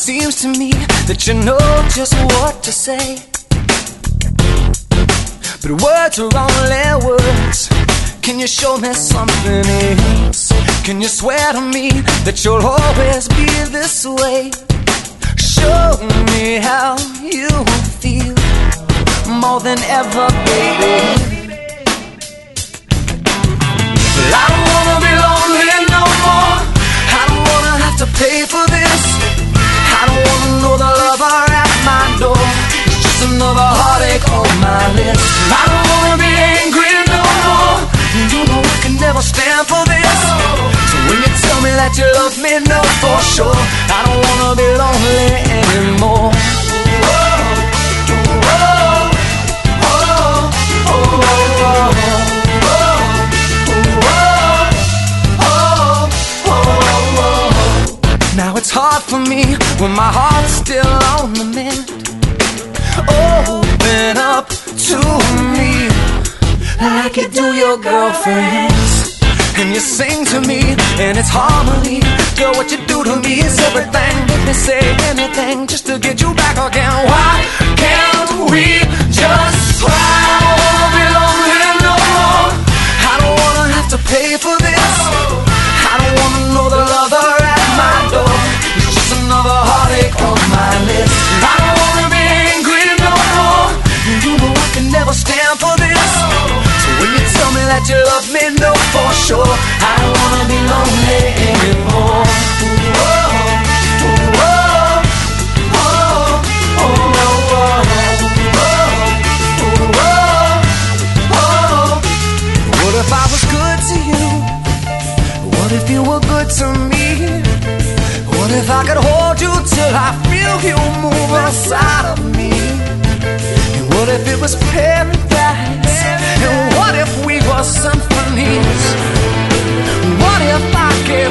seems to me that you know just what to say, but words are only words. Can you show me something else? Can you swear to me that you'll always be this way? Show me how you feel more than ever, baby. But I don't wanna be lonely no more. I don't wanna have to pay for this. I don't wanna know the lover at my door. It's just another heartache on my list. I don't wanna be angry no more. You know I can never stand for this. So when you tell me that you love me, know for sure I don't wanna be lonely anymore. Now it's hard for me when my heart's still on the mend. Open up to me like you do your girlfriends, and you sing to me and it's harmony. Girl, what you do to me is everything. Let me say anything just to get you back again. Why can't we just try? I don't wanna be lonely no more. I don't wanna have to pay for this. I don't wanna know the lover at my door. It's just another heartache on my list. I don't wanna be angry no more. You know I can never stand for this. So when you tell me that you love me, know for sure I don't wanna be lonely anymore. What if I was good to you? What if you were good to me? What if I could hold you till I feel you move inside of me? And what if it was paradise? And what if we were symphonies? What if I gave